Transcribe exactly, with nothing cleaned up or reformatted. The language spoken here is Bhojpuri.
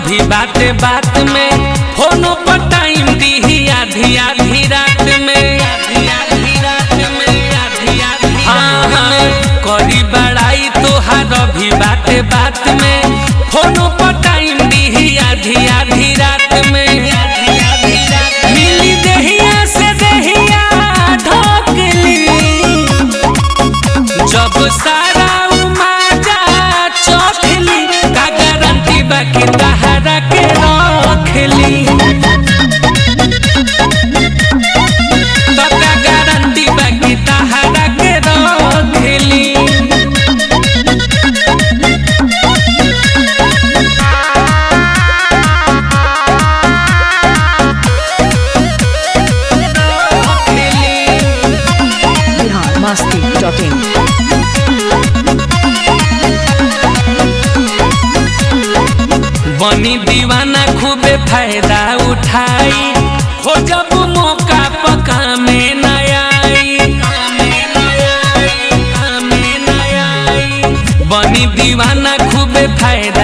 रभी बात बात में फोनो पर टाइम दी आधी आधी रात में करी बड़ाई तोहार रभी बात बात में फोनो पर टाइम दी आधी आधी रात में मिली देहिया से देहिया ढोकली जब सारा उमाजा चौखली का गारंटी बाकी तहरा के रखली तो का गारंटी बाकी तहरा के रखली masti dot in बनी दीवाना खूबे फायदा उठाई हो जब मौका पका में न आई बनी दीवाना खूबे फायदा